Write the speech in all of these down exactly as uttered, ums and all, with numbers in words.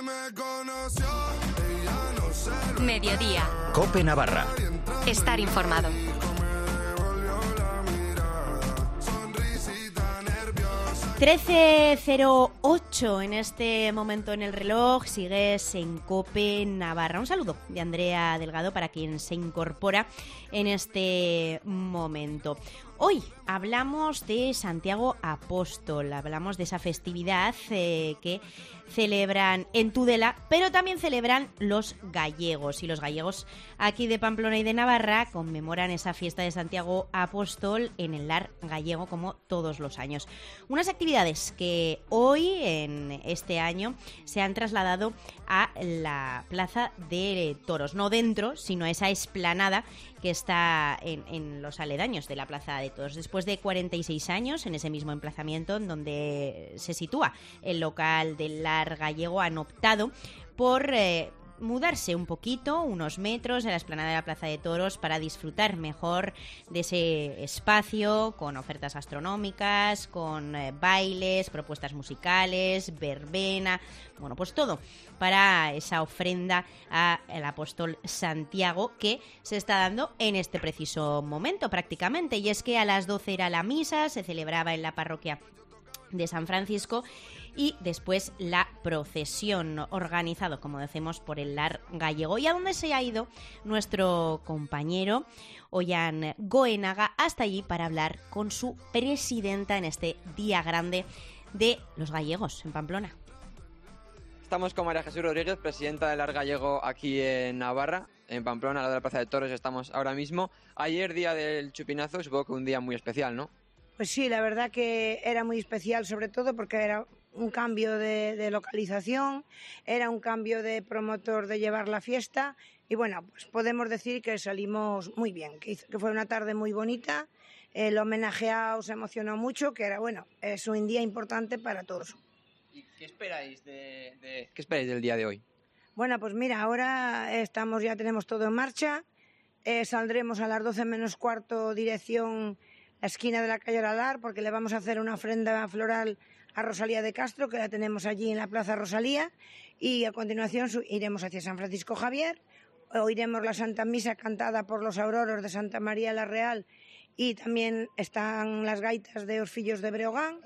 Mediodía. COPE Navarra. Estar informado. trece cero ocho en este momento en el reloj, sigues en COPE Navarra. Un saludo de Andrea Delgado para quien se incorpora en este momento. Hoy hablamos de Santiago Apóstol, hablamos de esa festividad eh, que celebran en Tudela, pero también celebran los gallegos. Y los gallegos aquí de Pamplona y de Navarra conmemoran esa fiesta de Santiago Apóstol en el Lar Gallego como todos los años. Unas actividades que hoy, en este año, se han trasladado a la Plaza de Toros. No dentro, sino a esa explanada que está en, en los aledaños de la Plaza de Toros. Después de cuarenta y seis años, en ese mismo emplazamiento en donde se sitúa el local del Lar Gallego, han optado por eh, mudarse un poquito, unos metros, de la explanada de la Plaza de Toros para disfrutar mejor de ese espacio, con ofertas gastronómicas, con eh, bailes, propuestas musicales, verbena, bueno, pues todo para esa ofrenda al apóstol Santiago que se está dando en este preciso momento prácticamente. Y es que a las doce era la misa, se celebraba en la parroquia de San Francisco, y después la procesión organizado, como decimos, por el Lar Gallego. ¿Y a dónde se ha ido nuestro compañero Ollán Goenaga? Hasta allí para hablar con su presidenta en este día grande de los gallegos en Pamplona. Estamos con María Jesús Rodríguez, presidenta del Lar Gallego aquí en Navarra, en Pamplona, al lado de la Plaza de Toros estamos ahora mismo. Ayer, día del chupinazo, supongo que un día muy especial, ¿no? Pues sí, la verdad que era muy especial, sobre todo porque era un cambio de, de localización, era un cambio de promotor de llevar la fiesta y bueno, pues podemos decir que salimos muy bien, que, hizo, que fue una tarde muy bonita, el homenajeado se emocionó mucho, que era bueno, es un día importante para todos. ¿Y qué esperáis de, de qué esperáis del día de hoy? Bueno, pues mira, ahora estamos ya tenemos todo en marcha, eh, saldremos a las doce menos cuarto dirección la esquina de la calle Oralar, porque le vamos a hacer una ofrenda floral a Rosalía de Castro, que la tenemos allí en la Plaza Rosalía, y a continuación iremos hacia San Francisco Javier, oiremos la Santa Misa cantada por los auroros de Santa María la Real, y también están las gaitas de Orfillos de Breogán,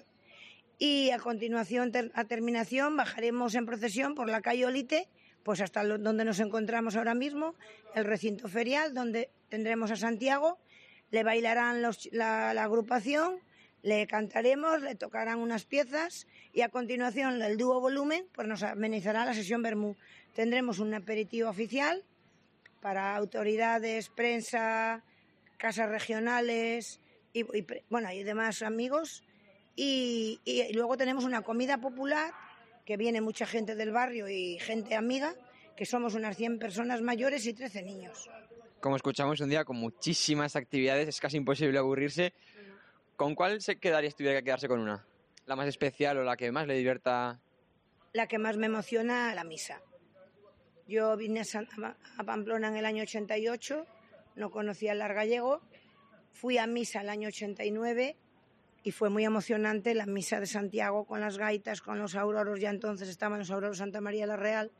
y a continuación, ter- a terminación, bajaremos en procesión por la calle Olite, pues hasta lo- donde nos encontramos ahora mismo, el recinto ferial, donde tendremos a Santiago. Le bailarán los, la, la agrupación, le cantaremos, le tocarán unas piezas y a continuación el dúo volumen pues nos amenizará la sesión Bermú. Tendremos un aperitivo oficial para autoridades, prensa, casas regionales y, y, bueno, y demás amigos. Y, y, y luego tenemos una comida popular que viene mucha gente del barrio y gente amiga, que somos unas cien personas mayores y trece niños. Como escuchamos, un día con muchísimas actividades, es casi imposible aburrirse. ¿Con cuál se quedaría si tuviera que quedarse con una? ¿La más especial o la que más le divierta? La que más me emociona, la misa. Yo vine a, San, a Pamplona en el año ochenta y ocho, no conocía el Lar Gallego, fui a misa el año ochenta y nueve y fue muy emocionante la misa de Santiago con las gaitas, con los auroros, ya entonces estaban los auroros Santa María la Real,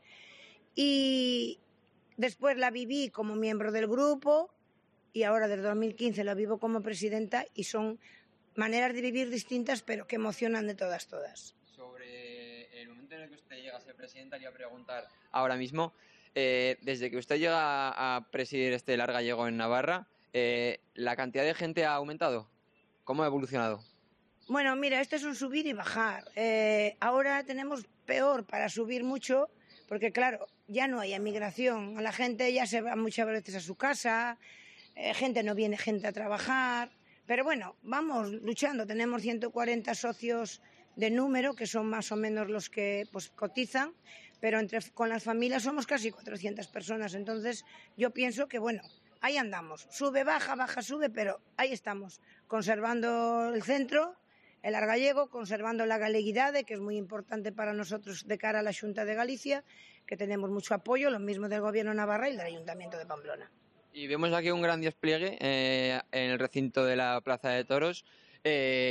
y después la viví como miembro del grupo y ahora desde dos mil quince la vivo como presidenta y son maneras de vivir distintas pero que emocionan de todas, todas. Sobre el momento en el que usted llega a ser presidenta, le voy a preguntar ahora mismo, eh, desde que usted llega a presidir este Lar Gallego en Navarra, eh, ¿la cantidad de gente ha aumentado? ¿Cómo ha evolucionado? Bueno, mira, esto es un subir y bajar. Eh, ahora tenemos peor para subir mucho porque, claro, ya no hay emigración. La gente ya se va muchas veces a su casa, eh, gente no viene gente a trabajar. Pero bueno, vamos luchando. Tenemos ciento cuarenta socios de número, que son más o menos los que pues cotizan, pero entre, con las familias somos casi cuatrocientas personas. Entonces yo pienso que, bueno, ahí andamos. Sube, baja, baja, sube, pero ahí estamos, conservando el centro, el Lar Gallego, conservando la galeguidade, que es muy importante para nosotros de cara a la Xunta de Galicia, que tenemos mucho apoyo, lo mismo del Gobierno Navarra y del Ayuntamiento de Pamplona. Y vemos aquí un gran despliegue eh, en el recinto de la Plaza de Toros. Eh,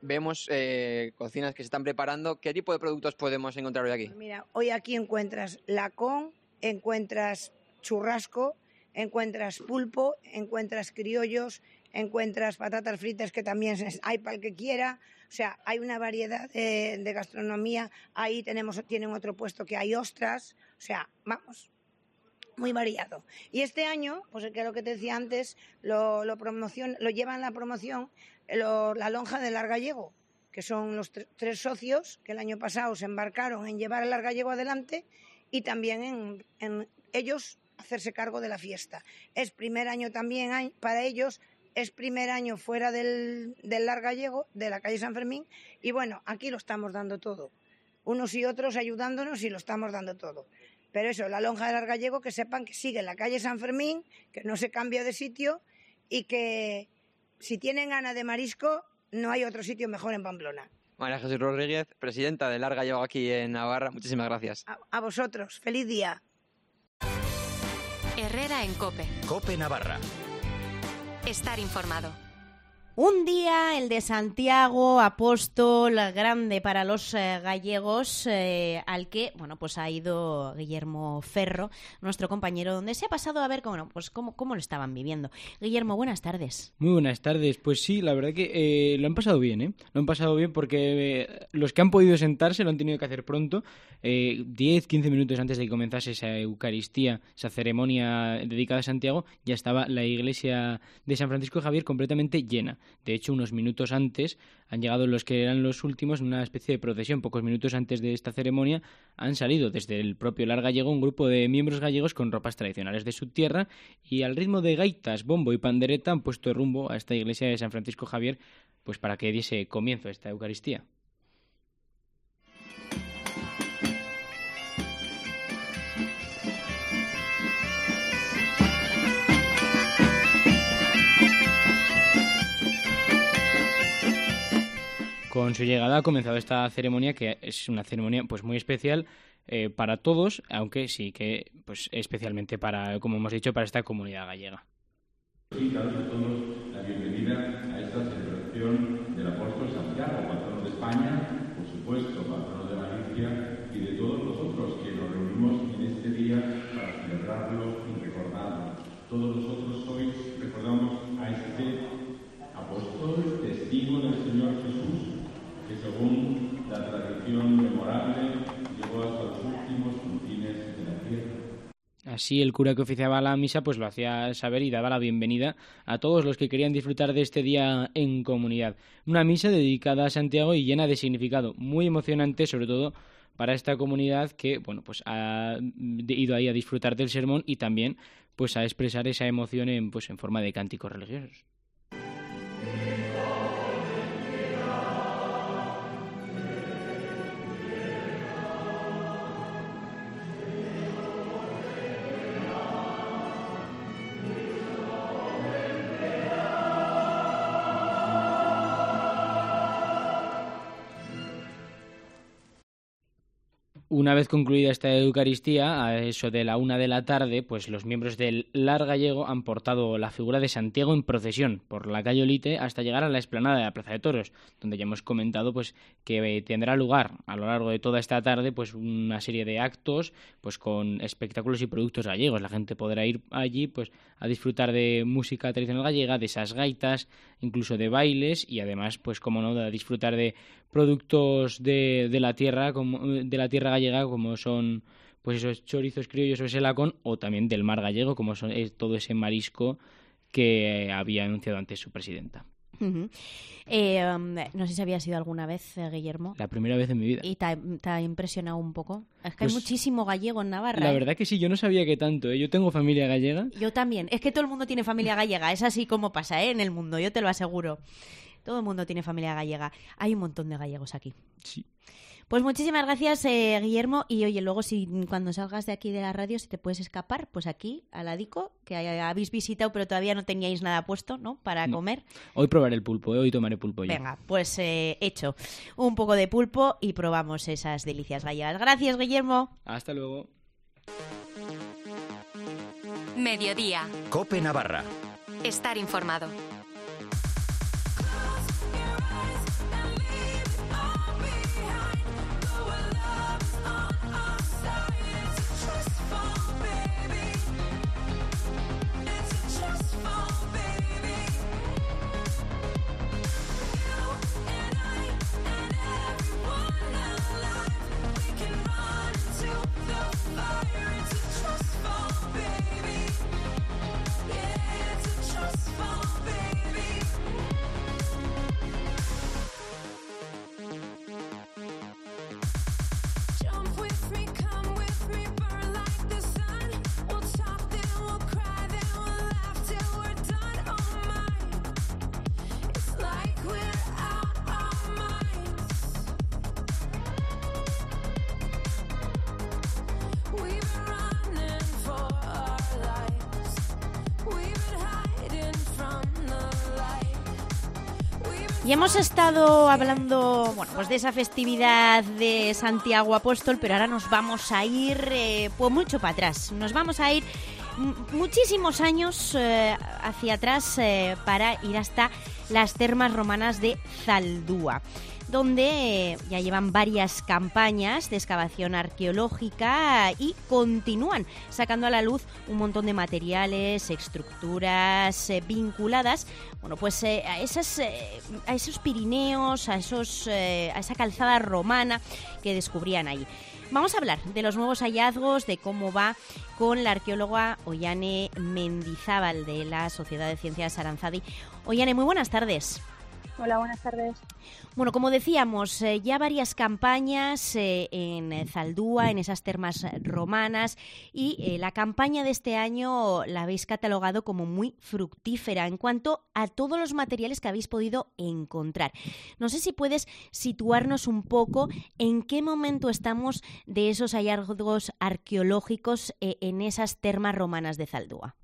vemos eh, cocinas que se están preparando. ¿Qué tipo de productos podemos encontrar hoy aquí? Pues mira, hoy aquí encuentras lacón, encuentras churrasco, encuentras pulpo, encuentras criollos, encuentras patatas fritas, que también hay para el que quiera. O sea, hay una variedad de, de gastronomía. Ahí tenemos, tienen otro puesto que hay ostras. O sea, vamos, muy variado. Y este año, pues que lo que te decía antes, lo, lo, promocion, lo llevan la promoción lo, la lonja del Largallego, que son los tre tres socios que el año pasado se embarcaron en llevar el Largallego adelante y también en, en ellos hacerse cargo de la fiesta. Es primer año también hay, para ellos, es primer año fuera del, del Largallego, de la calle San Fermín, y bueno, aquí lo estamos dando todo. Unos y otros ayudándonos y lo estamos dando todo. Pero eso, la lonja del Largallego, que sepan que sigue en la calle San Fermín, que no se cambia de sitio y que si tienen ganas de marisco, no hay otro sitio mejor en Pamplona. María Jesús Rodríguez, presidenta del Largallego aquí en Navarra, muchísimas gracias. A, a vosotros, feliz día. Herrera en COPE. COPE Navarra. Estar informado. Un día, el de Santiago, apóstol grande para los eh, gallegos, eh, al que, bueno, pues ha ido Guillermo Ferro, nuestro compañero, donde se ha pasado a ver cómo, pues cómo, cómo lo estaban viviendo. Guillermo, buenas tardes. Muy buenas tardes. Pues sí, la verdad que eh, lo han pasado bien, ¿eh? Lo han pasado bien porque eh, los que han podido sentarse lo han tenido que hacer pronto, eh, diez, quince minutos antes de que comenzase esa Eucaristía, esa ceremonia dedicada a Santiago, ya estaba la iglesia de San Francisco Javier completamente llena. De hecho, unos minutos antes han llegado los que eran los últimos en una especie de procesión. Pocos minutos antes de esta ceremonia han salido desde el propio Largallego un grupo de miembros gallegos con ropas tradicionales de su tierra y al ritmo de gaitas, bombo y pandereta han puesto rumbo a esta iglesia de San Francisco Javier, pues para que diese comienzo a esta Eucaristía. Con su llegada ha comenzado esta ceremonia, que es una ceremonia pues muy especial eh, para todos, aunque sí que pues especialmente para, como hemos dicho, para esta comunidad gallega. Sí, daros a todos la bienvenida a esta celebración del apóstol Santiago, patrono de España, por supuesto, patrono de Galicia y de todos nosotros que nos reunimos en este día para celebrarlo y recordarlo. Todos nosotros hoy recordamos a este apóstol, testigo del Señor Jesús, que según la tradición memorable llegó hasta los últimos confines de la tierra. Así el cura que oficiaba la misa pues lo hacía saber y daba la bienvenida a todos los que querían disfrutar de este día en comunidad. Una misa dedicada a Santiago y llena de significado, muy emocionante, sobre todo para esta comunidad que bueno pues ha ido ahí a disfrutar del sermón y también pues a expresar esa emoción en pues en forma de cánticos religiosos. Una vez concluida esta Eucaristía, a eso de la una de la tarde, pues los miembros del Largallego han portado la figura de Santiago en procesión por la calle Olite hasta llegar a la explanada de la Plaza de Toros, donde ya hemos comentado pues que tendrá lugar a lo largo de toda esta tarde pues una serie de actos pues con espectáculos y productos gallegos. La gente podrá ir allí pues a disfrutar de música tradicional gallega, de esas gaitas, incluso de bailes y además pues como no, de disfrutar de productos de, de la tierra como de la tierra gallega como son pues esos chorizos criollos o ese lacón o también del mar gallego como son es todo ese marisco que había anunciado antes su presidenta. Uh-huh. eh, um, no sé si había sido alguna vez, eh, Guillermo. La primera vez en mi vida. ¿Y te ha, te ha impresionado un poco? Es que pues, hay muchísimo gallego en Navarra. La ¿eh? verdad que sí, yo no sabía que tanto. ¿eh? Yo tengo familia gallega. Yo también. Es que todo el mundo tiene familia gallega. Es así como pasa ¿eh? en el mundo, yo te lo aseguro. Todo el mundo tiene familia gallega. Hay un montón de gallegos aquí. Sí. Pues muchísimas gracias, eh, Guillermo. Y oye, luego si cuando salgas de aquí de la radio, si te puedes escapar, pues aquí, al Adico, que habéis visitado pero todavía no teníais nada puesto, ¿no? Para no. comer. Hoy probaré el pulpo, ¿eh? Hoy tomaré pulpo yo. Venga, pues eh, hecho. Un poco de pulpo y probamos esas delicias gallegas. Gracias, Guillermo. Hasta luego. Mediodía. COPE Navarra. Estar informado. Y hemos estado hablando, bueno, pues de esa festividad de Santiago Apóstol, pero ahora nos vamos a ir eh, pues mucho para atrás. Nos vamos a ir m- muchísimos años eh, hacia atrás eh, para ir hasta las termas romanas de Zaldúa, donde ya llevan varias campañas de excavación arqueológica y continúan sacando a la luz un montón de materiales, estructuras eh, vinculadas, bueno, pues eh, a esas, eh, a esos Pirineos, a esos, eh, a esa calzada romana que descubrían ahí. Vamos a hablar de los nuevos hallazgos, de cómo va con la arqueóloga Oihane Mendizábal de la Sociedad de Ciencias Aranzadi. Oihane, muy buenas tardes. Hola, buenas tardes. Bueno, como decíamos, eh, ya varias campañas eh, en Zaldúa, en esas termas romanas, y eh, la campaña de este año la habéis catalogado como muy fructífera en cuanto a todos los materiales que habéis podido encontrar. No sé si puedes situarnos un poco en qué momento estamos de esos hallazgos arqueológicos eh, en esas termas romanas de Zaldúa.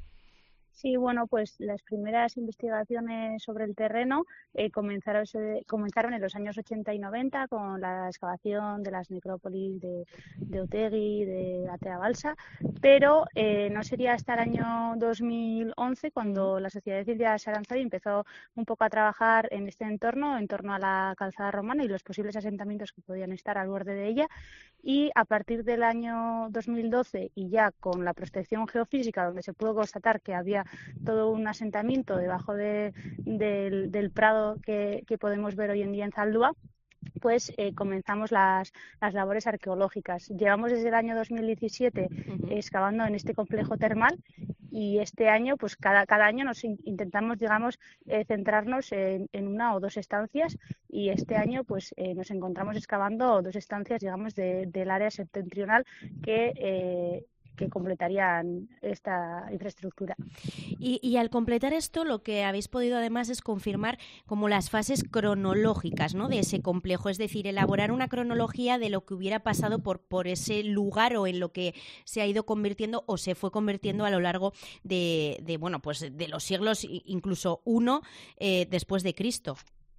Sí, bueno, pues las primeras investigaciones sobre el terreno eh, comenzaron, se, comenzaron en los años ochenta y noventa con la excavación de las necrópolis de, de Otegi, de Atea Balsa, pero eh, no sería hasta el año dos mil once cuando la Sociedad de Ciencias Aranzadi empezó un poco a trabajar en este entorno, en torno a la calzada romana y los posibles asentamientos que podían estar al borde de ella, y a partir del año dos mil doce y ya con la prospección geofísica, donde se pudo constatar que había todo un asentamiento debajo de, de, del prado que, que podemos ver hoy en día en Zaldúa, pues eh, comenzamos las, las labores arqueológicas. Llevamos desde el año dos mil diecisiete uh-huh. excavando en este complejo termal, y este año, pues cada, cada año nos in, intentamos, digamos, eh, centrarnos en, en una o dos estancias, y este año pues eh, nos encontramos excavando dos estancias, digamos, de, del área septentrional que... Eh, que completarían esta infraestructura. Y, y al completar esto, lo que habéis podido además es confirmar como las fases cronológicas, ¿no?, de ese complejo, es decir, elaborar una cronología de lo que hubiera pasado por, por ese lugar o en lo que se ha ido convirtiendo o se fue convirtiendo a lo largo de, de bueno, pues de los siglos, incluso uno eh, después de Cristo.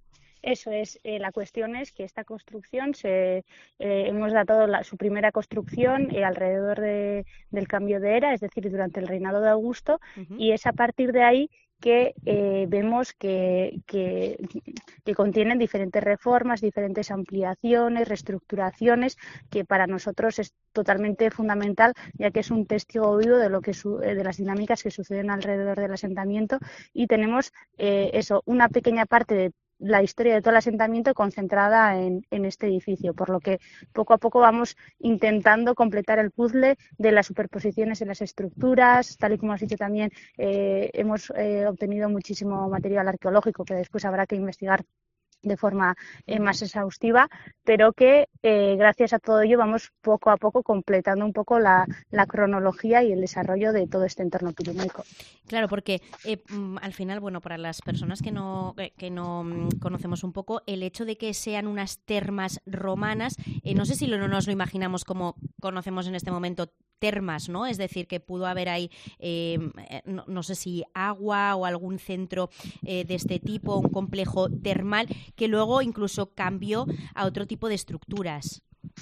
Eso es, eh, la cuestión es que esta construcción, se, eh, hemos datado la, su primera construcción eh, alrededor de, del cambio de era, es decir, durante el reinado de Augusto, uh-huh. y es a partir de ahí que eh, vemos que, que, que contienen diferentes reformas, diferentes ampliaciones, reestructuraciones, que para nosotros es totalmente fundamental, ya que es un testigo vivo de lo que su, de las dinámicas que suceden alrededor del asentamiento, y tenemos eh, eso, una pequeña parte de la historia de todo el asentamiento concentrada en, en este edificio, por lo que poco a poco vamos intentando completar el puzzle de las superposiciones en las estructuras. Tal y como has dicho también, eh, hemos eh, obtenido muchísimo material arqueológico que después habrá que investigar de forma eh, más exhaustiva, pero que eh, gracias a todo ello vamos poco a poco completando un poco la, la cronología y el desarrollo de todo este entorno pirenaico. Claro, porque eh, al final, bueno, para las personas que no, que no conocemos un poco, el hecho de que sean unas termas romanas, eh, no sé si lo, no nos lo imaginamos como conocemos en este momento termas, ¿no? Es decir, que pudo haber ahí, eh, no, no sé si agua o algún centro eh, de este tipo, un complejo termal, que luego incluso cambió a otro tipo de estructuras.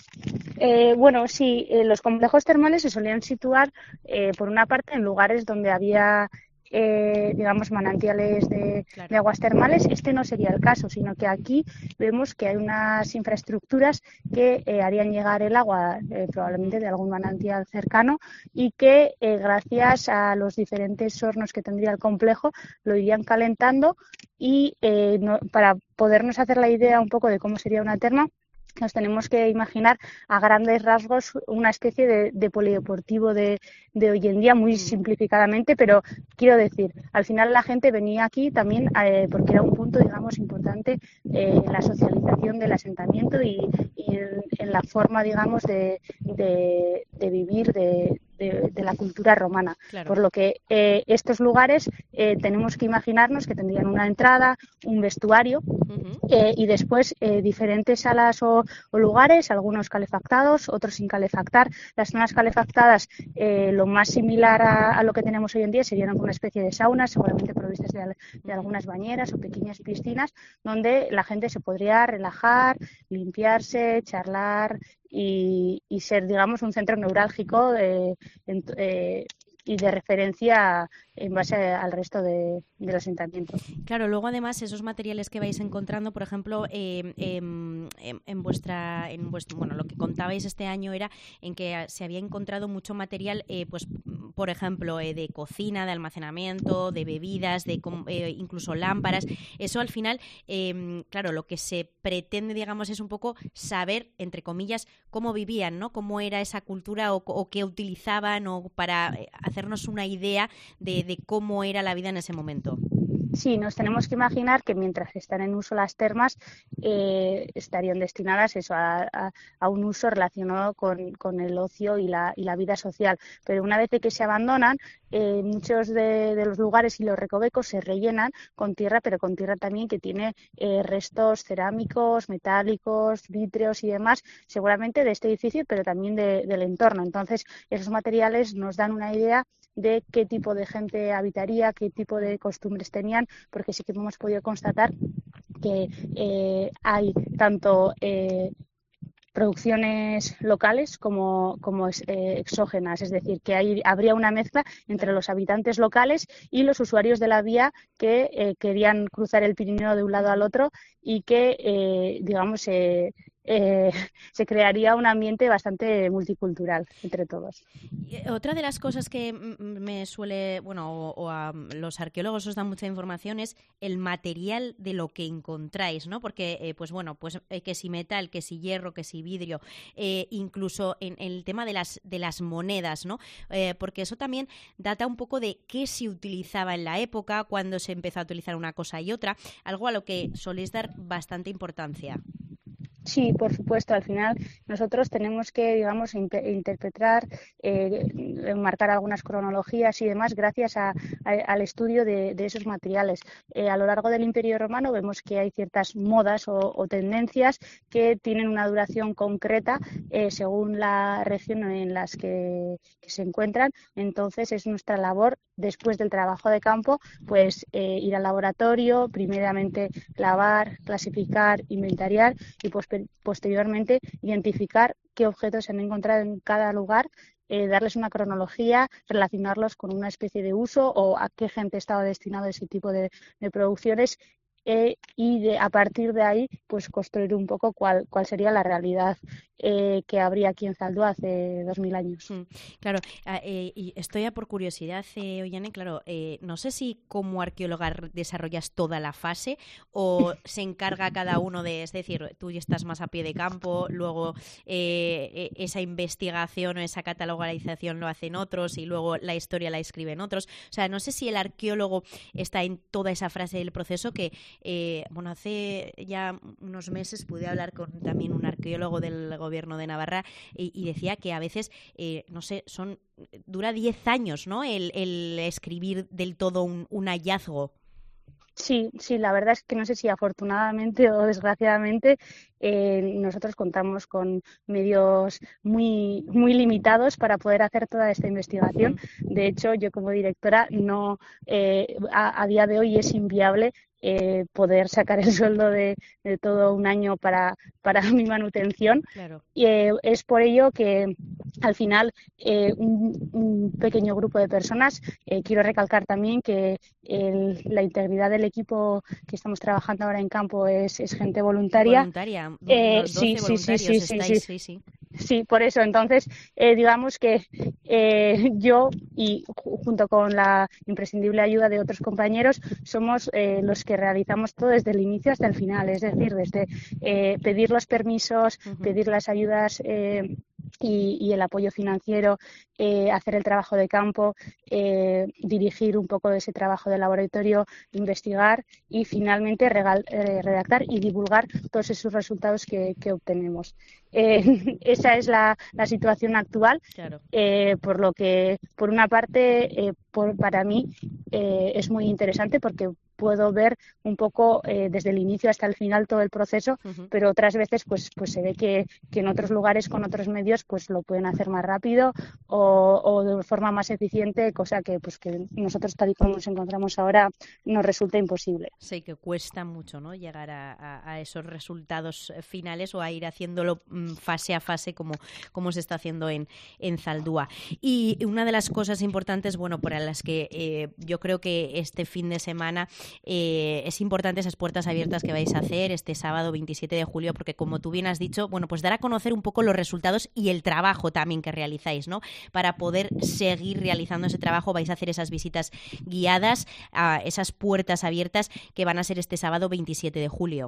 Eh, bueno, sí, eh, los complejos termales se solían situar, eh, por una parte, en lugares donde había Eh, digamos, manantiales de, claro. de aguas termales. Este no sería el caso, sino que aquí vemos que hay unas infraestructuras que eh, harían llegar el agua eh, probablemente de algún manantial cercano, y que eh, gracias a los diferentes hornos que tendría el complejo lo irían calentando, y eh, no, para podernos hacer la idea un poco de cómo sería una terma, nos tenemos que imaginar a grandes rasgos una especie de, de polideportivo de, de hoy en día, muy simplificadamente, pero quiero decir, al final la gente venía aquí también eh, porque era un punto, digamos, importante eh, en la socialización del asentamiento y, y en, en la forma, digamos, de, de, de vivir de, de, de la cultura romana. Claro. Por lo que eh, estos lugares eh, tenemos que imaginarnos que tendrían una entrada, un vestuario uh-huh. eh, y después eh, diferentes salas o, o lugares, algunos calefactados, otros sin calefactar. Las zonas calefactadas, eh, lo más similar a, a lo que tenemos hoy en día serían una especie de saunas, seguramente provistas de, de algunas bañeras o pequeñas piscinas, donde la gente se podría relajar, limpiarse, charlar y, y ser, digamos, un centro neurálgico de, en, eh, y de referencia en base al resto de, del asentamiento. Claro, luego además esos materiales que vais encontrando, por ejemplo, eh, eh, en, en vuestra, en vuestro, bueno, lo que contabais este año era en que se había encontrado mucho material, eh, pues, por ejemplo, eh, de cocina, de almacenamiento, de bebidas, de eh, incluso lámparas. Eso al final, eh, claro, lo que se pretende, digamos, es un poco saber, entre comillas, cómo vivían, ¿no? Cómo era esa cultura o, o qué utilizaban, o para hacernos una idea de de cómo era la vida en ese momento. Sí, nos tenemos que imaginar que mientras están en uso las termas eh, estarían destinadas eso a, a, a un uso relacionado con, con el ocio y la, y la vida social. Pero una vez que se abandonan, eh, muchos de, de los lugares y los recovecos se rellenan con tierra, pero con tierra también que tiene eh, restos cerámicos, metálicos, vítreos y demás, seguramente de este edificio, pero también de, del entorno. Entonces, esos materiales nos dan una idea de qué tipo de gente habitaría, qué tipo de costumbres tenían, porque sí que hemos podido constatar que eh, hay tanto eh, producciones locales como, como eh, exógenas, es decir, que hay, habría una mezcla entre los habitantes locales y los usuarios de la vía que eh, querían cruzar el Pirineo de un lado al otro y que, eh, digamos, eh, Eh, se crearía un ambiente bastante multicultural entre todos. Otra de las cosas que me suele, bueno, o, o a los arqueólogos os dan mucha información es el material de lo que encontráis, ¿no? Porque, eh, pues bueno, pues eh, que si metal, que si hierro, que si vidrio, eh, incluso en, en el tema de las de las monedas, ¿no? Eh, porque eso también data un poco de qué se utilizaba en la época, cuándo se empezó a utilizar una cosa y otra, algo a lo que soléis dar bastante importancia. Sí, por supuesto. Al final nosotros tenemos que, digamos, inter- interpretar, eh, marcar algunas cronologías y demás gracias a, a, al estudio de, de esos materiales. Eh, a lo largo del Imperio Romano vemos que hay ciertas modas o, o tendencias que tienen una duración concreta eh, según la región en las que, que se encuentran. Entonces es nuestra labor, después del trabajo de campo, pues eh, ir al laboratorio, primeramente clavar, clasificar, inventariar y pues posteriormente identificar qué objetos se han encontrado en cada lugar, eh, darles una cronología, relacionarlos con una especie de uso o a qué gente estaba destinado ese tipo de, de producciones eh, y de, a partir de ahí pues construir un poco cuál, cuál sería la realidad eh, que habría aquí en Zaldúa hace dos mil años. Mm, claro, eh, y estoy ya por curiosidad, eh, Ollane, claro, eh, no sé si como arqueóloga desarrollas toda la fase o se encarga cada uno de, es decir, tú ya estás más a pie de campo, luego eh, esa investigación o esa catalogarización lo hacen otros y luego la historia la escriben otros. O sea, no sé si el arqueólogo está en toda esa fase del proceso que, eh, bueno, hace ya unos meses pude hablar con también un arqueólogo del gobierno de Navarra y, y decía que a veces, eh, no sé, son dura diez años, ¿no? El, el escribir del todo un, un hallazgo. Sí, sí, la verdad es que no sé si afortunadamente o desgraciadamente eh, nosotros contamos con medios muy, muy limitados para poder hacer toda esta investigación. De hecho, yo como directora no eh, a, a día de hoy es inviable Eh, poder sacar el sueldo de, de todo un año para, para mi manutención. Claro. Y eh, es por ello que al final eh, un, un pequeño grupo de personas, eh, quiero recalcar también que el, la integridad del equipo que estamos trabajando ahora en campo es, es gente voluntaria. Voluntaria, eh, unos doce sí, sí, sí, sí, sí, estáis, sí. sí, sí. Sí, por eso. Entonces, eh, digamos que eh, yo y junto con la imprescindible ayuda de otros compañeros somos eh, los que realizamos todo desde el inicio hasta el final. Es decir, desde eh, pedir los permisos, uh-huh. pedir las ayudas eh, y, y el apoyo financiero, eh, hacer el trabajo de campo, eh, dirigir un poco ese trabajo de laboratorio, investigar y finalmente regal, eh, redactar y divulgar todos esos resultados que, que obtenemos. Eh, esa es la, la situación actual, claro. eh, por lo que, por una parte, eh, por, para mí eh, es muy interesante porque puedo ver un poco eh, desde el inicio hasta el final todo el proceso, uh-huh. pero otras veces pues pues se ve que, que en otros lugares con otros medios pues lo pueden hacer más rápido o, o de forma más eficiente, cosa que pues que nosotros tal y como nos encontramos ahora nos resulta imposible. Sí, que cuesta mucho, ¿no?, llegar a, a, a esos resultados finales o a ir haciéndolo fase a fase como, como se está haciendo en, en Zaldúa. Y una de las cosas importantes, bueno, para las que eh, yo creo que este fin de semana Eh, es importante esas puertas abiertas que vais a hacer este sábado veintisiete de julio, porque como tú bien has dicho, bueno, pues dar a conocer un poco los resultados y el trabajo también que realizáis, ¿no? Para poder seguir realizando ese trabajo vais a hacer esas visitas guiadas a esas puertas abiertas que van a ser este sábado veintisiete de julio.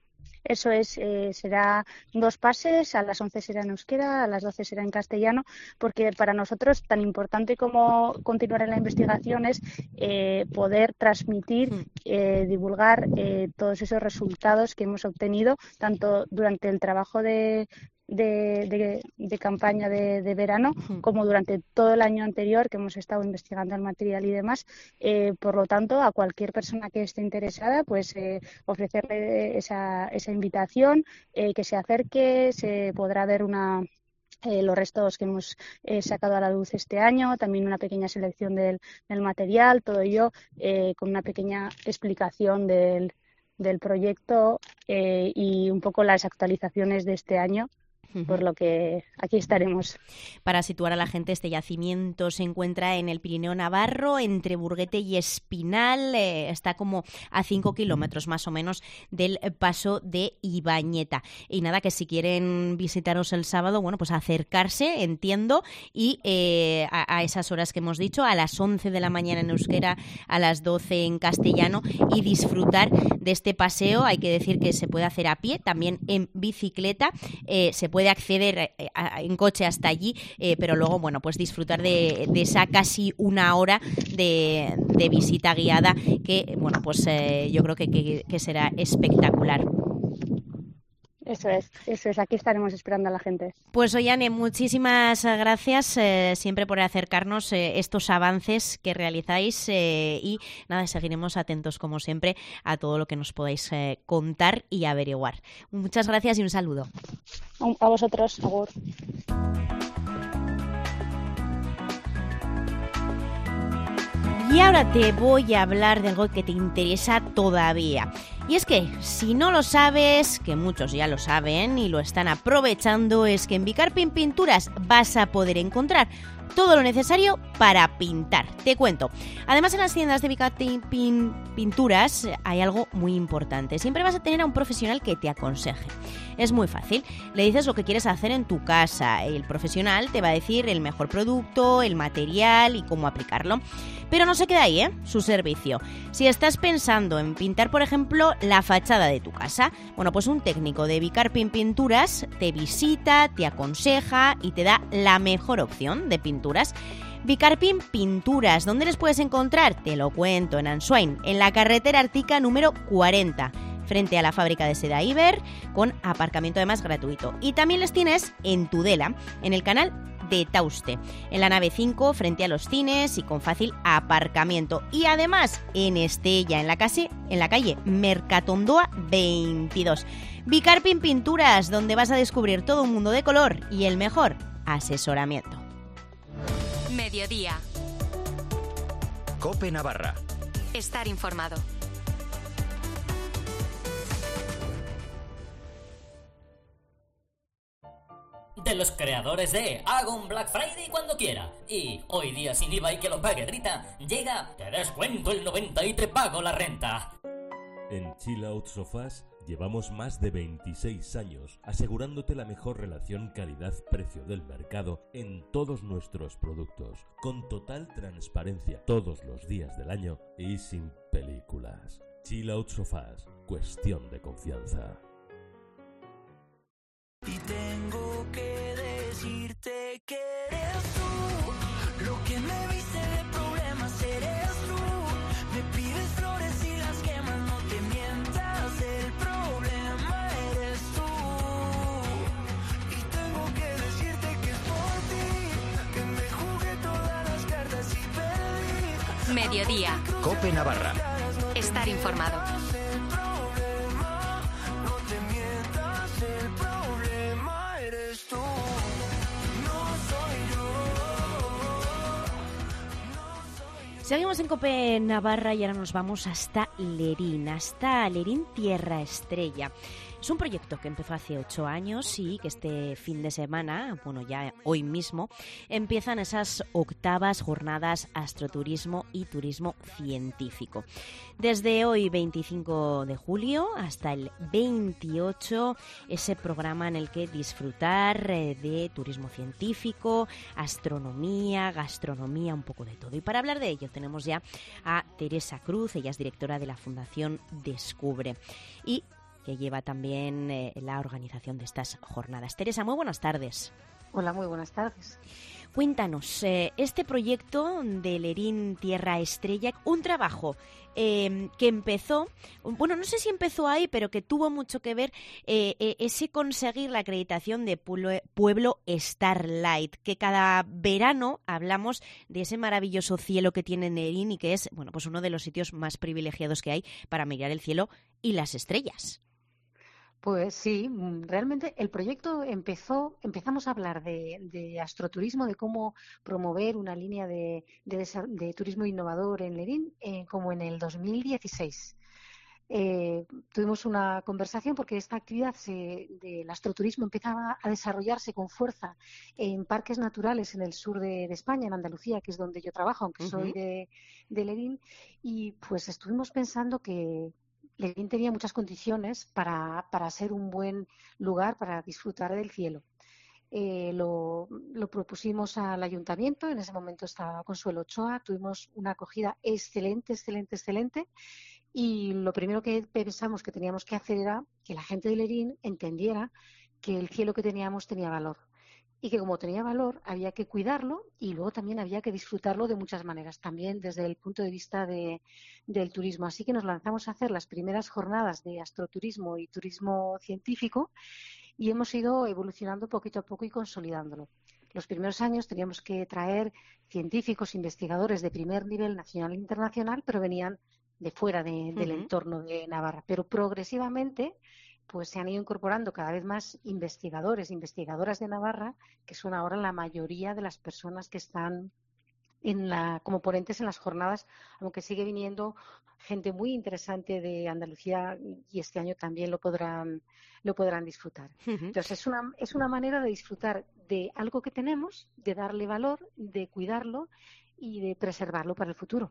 Eso es, eh, será dos pases, a las once será en euskera, a las doce será en castellano, porque para nosotros tan importante como continuar en la investigación es eh, poder transmitir, eh, divulgar eh, todos esos resultados que hemos obtenido, tanto durante el trabajo de De, de, de campaña de, de verano, como durante todo el año anterior que hemos estado investigando el material y demás. Eh, por lo tanto, a cualquier persona que esté interesada, pues eh, ofrecerle esa, esa invitación, eh, que se acerque, se podrá ver una Eh, los restos que hemos eh, sacado a la luz este año, también una pequeña selección del, del material, todo ello eh, con una pequeña explicación del, del proyecto eh, y un poco las actualizaciones de este año. Por lo que aquí estaremos. Para situar a la gente, este yacimiento se encuentra en el Pirineo Navarro, entre Burguete y Espinal. Eh, está como a cinco kilómetros más o menos del paso de Ibañeta. Y nada, que si quieren visitaros el sábado, bueno, pues acercarse, entiendo, y eh, a, a esas horas que hemos dicho, a las once de la mañana en euskera, a las doce en castellano, y disfrutar de este paseo. Hay que decir que se puede hacer a pie, también en bicicleta, eh, se puede acceder en coche hasta allí, eh, pero luego, bueno, pues disfrutar de, de esa casi una hora de, de visita guiada que, bueno, pues eh, yo creo que, que, que será espectacular. Eso es, eso es, aquí estaremos esperando a la gente. Pues Oiane, muchísimas gracias eh, siempre por acercarnos eh, estos avances que realizáis eh, y nada, seguiremos atentos como siempre a todo lo que nos podáis eh, contar y averiguar. Muchas gracias y un saludo. A vosotros, agur. Y ahora te voy a hablar de algo que te interesa todavía. Y es que, si no lo sabes, que muchos ya lo saben y lo están aprovechando, es que en Bicarpin Pinturas vas a poder encontrar todo lo necesario para pintar. Te cuento. Además, en las tiendas de Bicarpin Pinturas hay algo muy importante. Siempre vas a tener a un profesional que te aconseje. Es muy fácil. Le dices lo que quieres hacer en tu casa. El profesional te va a decir el mejor producto, el material y cómo aplicarlo. Pero no se queda ahí, ¿eh? Su servicio. Si estás pensando en pintar, por ejemplo, la fachada de tu casa, bueno, pues un técnico de Bicarpin Pinturas te visita, te aconseja y te da la mejor opción de pinturas. Bicarpin Pinturas, ¿dónde les puedes encontrar? Te lo cuento, en Ansoain, en la carretera Artica número cuarenta, frente a la fábrica de seda Iber, con aparcamiento además gratuito. Y también les tienes en Tudela, en el canal de Tauste, en la nave cinco, frente a los cines y con fácil aparcamiento. Y además en Estella, en la, casi, en la calle Mercatondoa veintidós. Bicarpin Pinturas, donde vas a descubrir todo un mundo de color y el mejor asesoramiento. Mediodía. COPE Navarra. Estar informado. De los creadores de Hago un Black Friday cuando quiera y Hoy día sin I V A y que lo pague Rita, llega Te descuento el noventa y te pago la renta. En Chill Out Sofás llevamos más de veintiséis años asegurándote la mejor relación calidad-precio del mercado en todos nuestros productos, con total transparencia todos los días del año y sin películas. Chill Out Sofás, cuestión de confianza. Y tengo que decir Mediodía. COPE Navarra. Estar informado. Seguimos en COPE Navarra y ahora nos vamos hasta Lerín, hasta Lerín Tierra Estrella. Es un proyecto que empezó hace ocho años y que este fin de semana, bueno, ya hoy mismo, empiezan esas octavas jornadas astroturismo y turismo científico. Desde hoy, veinticinco de julio, hasta el veintiocho, ese programa en el que disfrutar de turismo científico, astronomía, gastronomía, un poco de todo. Y para hablar de ello tenemos ya a Teresa Cruz, ella es directora de la Fundación Descubre y que lleva también eh, la organización de estas jornadas. Teresa, muy buenas tardes. Hola, muy buenas tardes. Cuéntanos, eh, este proyecto de Lerín Tierra Estrella, un trabajo eh, que empezó, bueno, no sé si empezó ahí, pero que tuvo mucho que ver eh, eh, ese conseguir la acreditación de Pueblo Starlight, que cada verano hablamos de ese maravilloso cielo que tiene Lerín y que es, bueno, pues uno de los sitios más privilegiados que hay para mirar el cielo y las estrellas. Pues sí, realmente el proyecto empezó, empezamos a hablar de, de astroturismo, de cómo promover una línea de, de, de turismo innovador en Lerín, eh, como en el dos mil dieciséis. Eh, tuvimos una conversación porque esta actividad se, del astroturismo empezaba a desarrollarse con fuerza en parques naturales en el sur de, de España, en Andalucía, que es donde yo trabajo, aunque uh-huh. soy de, de Lerín, y pues estuvimos pensando que Lerín tenía muchas condiciones para, para ser un buen lugar para disfrutar del cielo. Eh, lo, lo propusimos al ayuntamiento, en ese momento estaba Consuelo Ochoa, tuvimos una acogida excelente, excelente, excelente, y lo primero que pensamos que teníamos que hacer era que la gente de Lerín entendiera que el cielo que teníamos tenía valor. Y que como tenía valor había que cuidarlo y luego también había que disfrutarlo de muchas maneras, también desde el punto de vista de, del turismo. Así que nos lanzamos a hacer las primeras jornadas de astroturismo y turismo científico y hemos ido evolucionando poquito a poco y consolidándolo. Los primeros años teníamos que traer científicos, investigadores de primer nivel nacional e internacional, pero venían de fuera de, del uh-huh. entorno de Navarra. Pero progresivamente pues se han ido incorporando cada vez más investigadores, investigadoras de Navarra, que son ahora la mayoría de las personas que están en la, como ponentes en las jornadas, aunque sigue viniendo gente muy interesante de Andalucía y este año también lo podrán, lo podrán disfrutar. Uh-huh. Entonces es una, es una manera de disfrutar de algo que tenemos, de darle valor, de cuidarlo y de preservarlo para el futuro.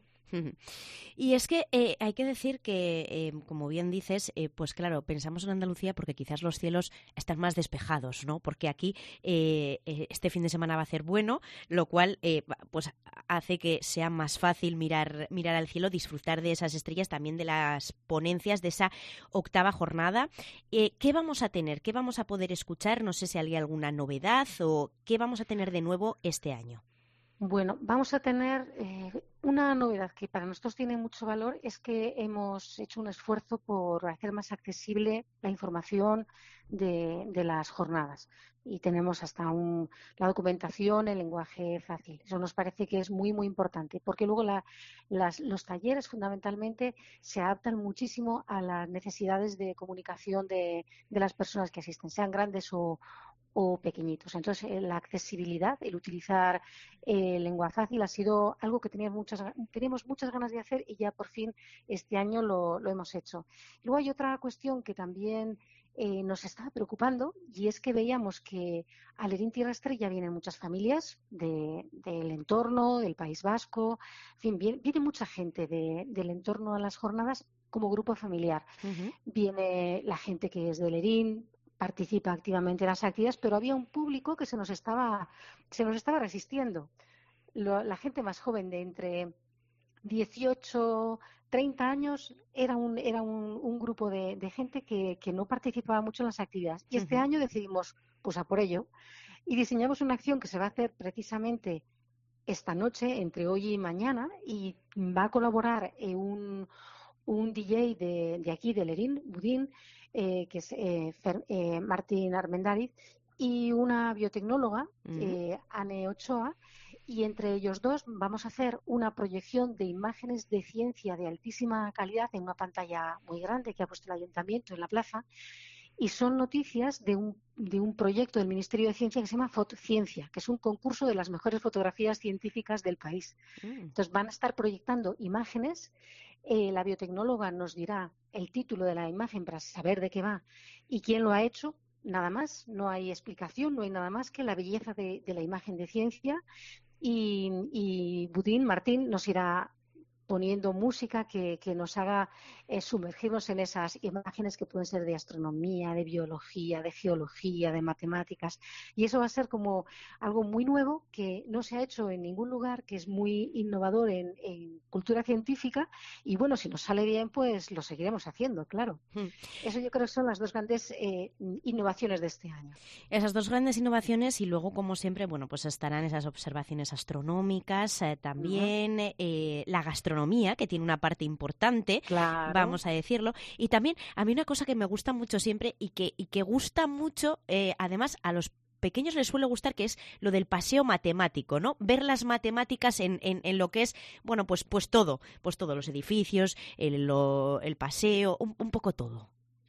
Y es que eh, hay que decir que, eh, como bien dices, eh, pues claro, pensamos en Andalucía porque quizás los cielos están más despejados, ¿no? Porque aquí eh, este fin de semana va a hacer bueno, lo cual eh, pues hace que sea más fácil mirar, mirar al cielo, disfrutar de esas estrellas, también de las ponencias de esa octava jornada. Eh, ¿Qué vamos a tener? ¿Qué vamos a poder escuchar? No sé si hay alguna novedad o qué vamos a tener de nuevo este año. Bueno, vamos a tener eh, una novedad que para nosotros tiene mucho valor, es que hemos hecho un esfuerzo por hacer más accesible la información de, de las jornadas y tenemos hasta un, la documentación en lenguaje fácil. Eso nos parece que es muy, muy importante porque luego la, las, los talleres fundamentalmente se adaptan muchísimo a las necesidades de comunicación de, de las personas que asisten, sean grandes o o pequeñitos. Entonces, eh, la accesibilidad, el utilizar eh, lengua fácil ha sido algo que teníamos muchas, teníamos muchas ganas de hacer y ya por fin este año lo, lo hemos hecho. Luego hay otra cuestión que también eh, nos estaba preocupando y es que veíamos que a Lerín Tierra Estrella vienen muchas familias de, del entorno, del País Vasco, en fin, viene, viene mucha gente de, del entorno a las jornadas como grupo familiar. Uh-huh. Viene la gente que es de Lerín, participa activamente en las actividades, pero había un público que se nos estaba, se nos estaba resistiendo. Lo, la gente más joven de entre dieciocho, treinta años era un, era un, un grupo de, de gente que, que no participaba mucho en las actividades. Y este uh-huh. año decidimos, pues a por ello, y diseñamos una acción que se va a hacer precisamente esta noche, entre hoy y mañana, y va a colaborar eh, un, un D J de, de aquí, de Lerín, Budín, Eh, que es eh, Fer, eh, Martín Armendáriz, y una biotecnóloga, uh-huh. eh, Anne Ochoa, y entre ellos dos vamos a hacer una proyección de imágenes de ciencia de altísima calidad en una pantalla muy grande que ha puesto el ayuntamiento en la plaza. Y son noticias de un, de un proyecto del Ministerio de Ciencia que se llama Fotociencia, que es un concurso de las mejores fotografías científicas del país. Mm. Entonces van a estar proyectando imágenes. Eh, la biotecnóloga nos dirá el título de la imagen para saber de qué va y quién lo ha hecho. Nada más, no hay explicación, no hay nada más que la belleza de, de la imagen de ciencia. Y, y Budín, Martín, nos irá poniendo música que, que nos haga eh, sumergirnos en esas imágenes que pueden ser de astronomía, de biología, de geología, de matemáticas. Y eso va a ser como algo muy nuevo que no se ha hecho en ningún lugar, que es muy innovador en, en cultura científica. Y bueno, si nos sale bien, pues lo seguiremos haciendo, claro. Hmm. Eso yo creo que son las dos grandes eh, innovaciones de este año. Esas dos grandes innovaciones y luego, como siempre, bueno, pues estarán esas observaciones astronómicas, eh, también uh-huh. eh, la gastronomía, que tiene una parte importante, claro. vamos a decirlo. Y también, a mí una cosa que me gusta mucho siempre y que, y que gusta mucho, eh, además, a los pequeños les suele gustar, que es lo del paseo matemático, ¿no? Ver las matemáticas en, en, en lo que es, bueno, pues, pues todo, pues todos los edificios, el, lo, el paseo, un, un poco todo.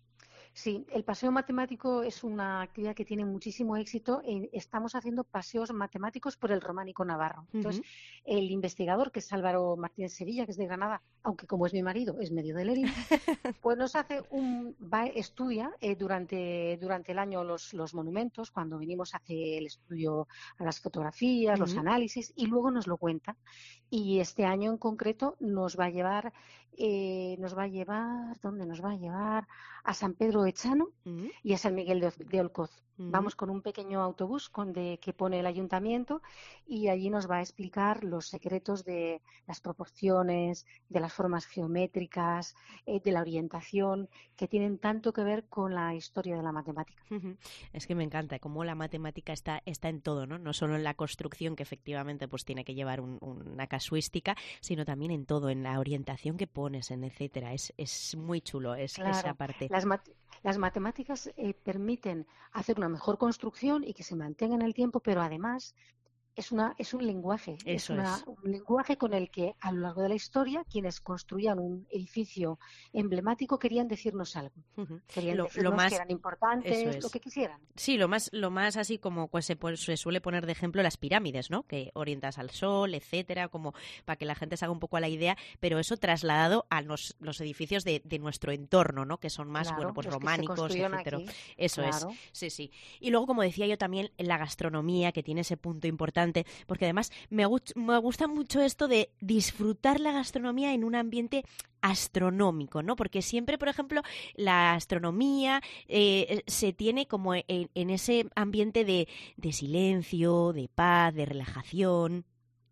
Sí, el paseo matemático es una actividad que tiene muchísimo éxito. Estamos haciendo paseos matemáticos por el Románico Navarro. Entonces, uh-huh. el investigador, que es Álvaro Martínez Sevilla, que es de Granada, aunque como es mi marido, es medio de Lerín, pues nos hace un, va, estudia eh, durante, durante el año los, los monumentos, cuando venimos hace el estudio a las fotografías, uh-huh. los análisis, y luego nos lo cuenta. Y este año en concreto nos va a llevar, eh, nos va a llevar, ¿dónde nos va a llevar? A San Pedro Echano uh-huh. y a San Miguel de, de Olcoz. Uh-huh. Vamos con un pequeño autobús con de, que pone el ayuntamiento y allí nos va a explicar los secretos de las proporciones, de las formas geométricas, eh, de la orientación, que tienen tanto que ver con la historia de la matemática. Uh-huh. Es que me encanta cómo la matemática está, está en todo, ¿no? No solo en la construcción, que efectivamente pues tiene que llevar un, una casuística, sino también en todo, en la orientación que pones, en etcétera. Es, es muy chulo es, claro. esa parte. Las, mat- las matemáticas eh, permiten hacer una mejor construcción y que se mantenga en el tiempo, pero además es una es un lenguaje, Eso es, una, es un lenguaje con el que a lo largo de la historia quienes construían un edificio emblemático querían decirnos algo, uh-huh. querían lo, decirnos lo más, que eran importantes, es. lo que quisieran. Sí, lo más lo más así como pues, se, pues, se suele poner de ejemplo las pirámides, ¿no? Que orientas al sol, etcétera, como para que la gente se haga un poco a la idea, pero eso trasladado a los, los edificios de, de nuestro entorno, ¿no? Que son más claro, bueno pues los románicos, etcétera. Aquí. Eso claro. es, sí, sí. Y luego, como decía yo también, la gastronomía, que tiene ese punto importante, porque además me, gu- me gusta mucho esto de disfrutar la gastronomía en un ambiente astronómico, ¿no? Porque siempre, por ejemplo, la astronomía eh, se tiene como en, en ese ambiente de, de silencio, de paz, de relajación.